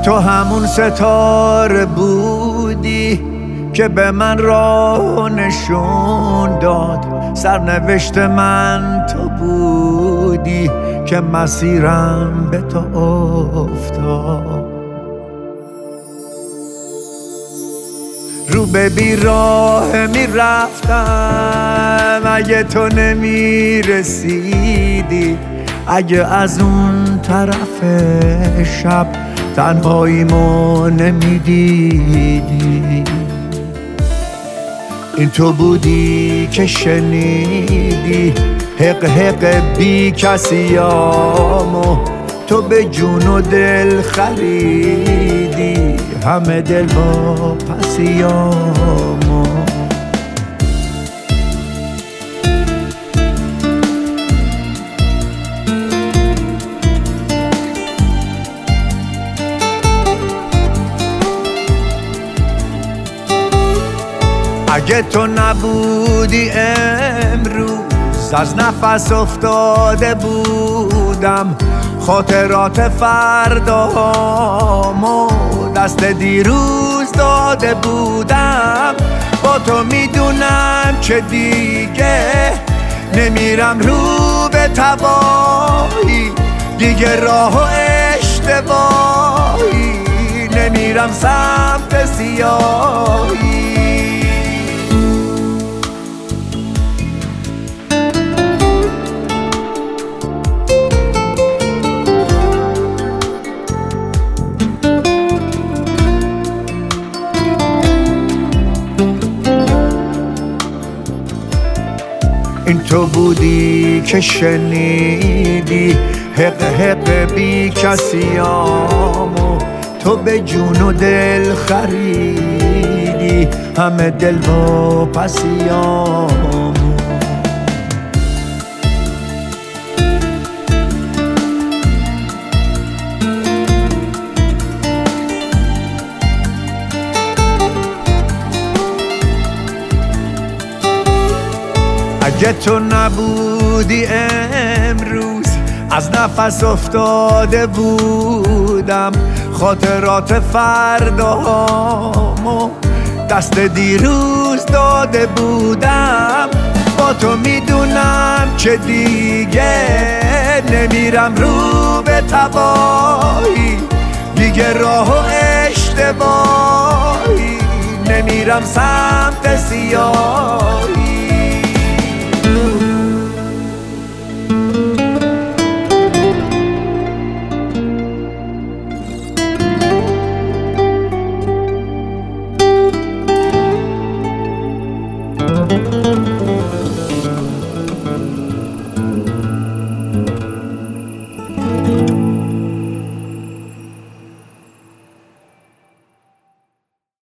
تو همون ستاره بودی که به من راه نشون داد، سرنوشت من تو بودی که مسیرم به تو افتاد. رو به بیراه می رفتم اگه تو نمی رسیدی، اگه از اون طرف شب تنهاییمو نمی دیدی. این تو بودی که شنیدی حق حق بی کسیامو، تو به جون و دل خریدی همه دل با پسیامو. اگه تو نبودی امروز از نفس افتاده بودم، خاطرات فردامو دست دیروز داده بودم. با تو میدونم که دیگه نمیرم رو به تباهی، دیگه راه و اشتباهی نمیرم سمت سیاهی. این تو بودی که شنیدی حق حق بی کسیامو، تو به جون و دل خریدی همه دل با پسیامو. اگه تو نبودی امروز از نفس افتاده بودم، خاطرات فردامو دست دیروز داده بودم. با تو میدونم که دیگه نمیرم رو به تباهی، دیگه راه و اشتباهی نمیرم سمت سیاهی.